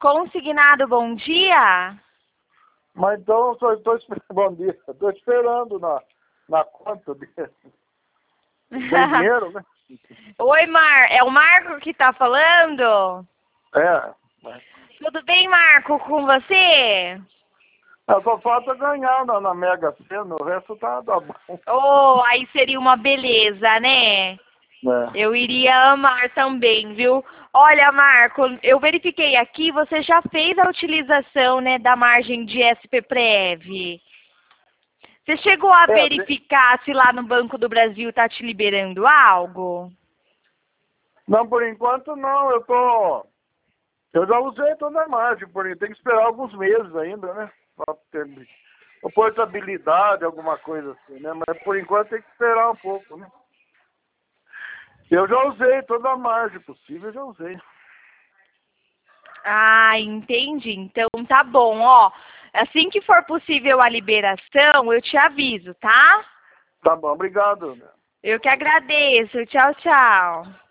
Consignado, bom dia. Mas então eu só estou esperando, bom dia, estou esperando na conta de dinheiro, né? Oi, é o Marco que tá falando? É, mas Tudo bem, Marco, com você? só falta ganhar na Mega Sena, o resto tá bom. Oh, aí seria uma beleza, né? É. Eu iria amar também, viu? Olha, Marco, eu verifiquei aqui, você já fez a utilização, né, da margem de SPPrev. Você chegou a É, verificar se lá no Banco do Brasil tá te liberando algo? não, por enquanto não, eu já usei toda a margem, porém tem que esperar alguns meses ainda, né? Pra ter portabilidade, alguma coisa assim, né? Mas por enquanto tem que esperar um pouco, né? Eu já usei toda a margem possível, eu já usei. Ah, entendi. Então tá bom, ó. Assim que for possível a liberação, eu te aviso, tá? Tá bom, obrigado. Eu que agradeço. Tchau, tchau.